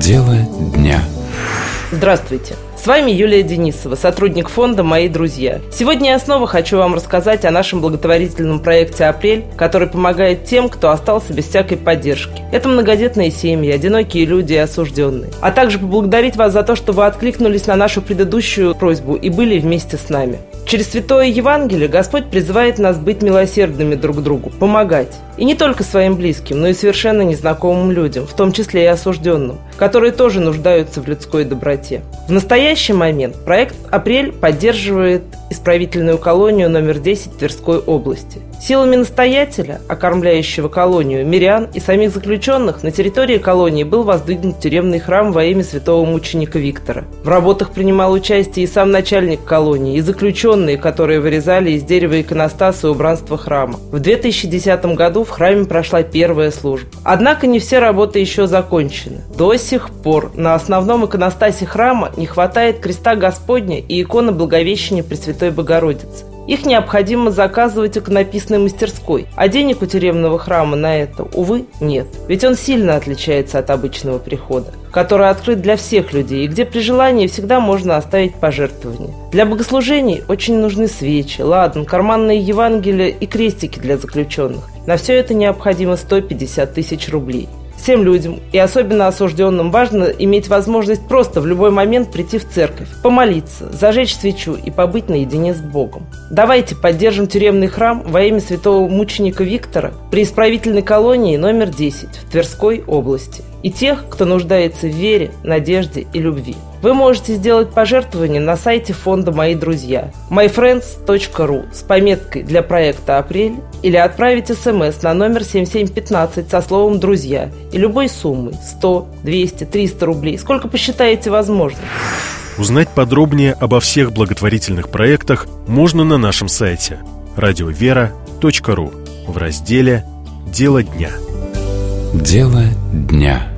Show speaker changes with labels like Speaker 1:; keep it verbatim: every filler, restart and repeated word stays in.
Speaker 1: Дело дня.
Speaker 2: Здравствуйте, с вами Юлия Денисова, сотрудник фонда «Мои друзья». Сегодня я снова хочу вам рассказать о нашем благотворительном проекте «Апрель», который помогает тем, кто остался без всякой поддержки. Это многодетные семьи, одинокие люди и осужденные. А также поблагодарить вас за то, что вы откликнулись на нашу предыдущую просьбу и были вместе с нами. Через Святое Евангелие Господь призывает нас быть милосердными друг другу, помогать. И не только своим близким, но и совершенно незнакомым людям, в том числе и осужденным, которые тоже нуждаются в людской доброте. В настоящий момент проект «Апрель» поддерживает исправительную колонию номер десять Тверской области. Силами настоятеля, окормляющего колонию, мирян и самих заключенных, на территории колонии был воздвигнут тюремный храм во имя святого мученика Виктора. В работах принимал участие и сам начальник колонии, и заключенные, которые вырезали из дерева иконостас и убранство храма. В две тысячи десятом году в храме прошла первая служба. Однако не все работы еще закончены. До сих пор на основном иконостасе храма не хватает креста Господня и иконы Благовещения Пресвятой Богородицы. Их необходимо заказывать в иконописной мастерской, а денег у тюремного храма на это, увы, нет. Ведь он сильно отличается от обычного прихода, который открыт для всех людей и где при желании всегда можно оставить пожертвования. Для богослужений очень нужны свечи, ладан, карманные Евангелия и крестики для заключенных. На все это необходимо сто пятьдесят тысяч рублей. Всем людям, и особенно осужденным, важно иметь возможность просто в любой момент прийти в церковь, помолиться, зажечь свечу и побыть наедине с Богом. Давайте поддержим тюремный храм во имя святого мученика Виктора при исправительной колонии номер десять в Тверской области и тех, кто нуждается в вере, надежде и любви. Вы можете сделать пожертвование на сайте фонда «Мои друзья» май френдс точка ру с пометкой для проекта «Апрель» или отправить смс на номер семь семь пятнадцать со словом «Друзья» и любой суммой сто, двести, триста рублей, сколько посчитаете возможным.
Speaker 3: Узнать подробнее обо всех благотворительных проектах можно на нашем сайте радиовера точка ру в разделе «Дело дня».
Speaker 1: Дело дня.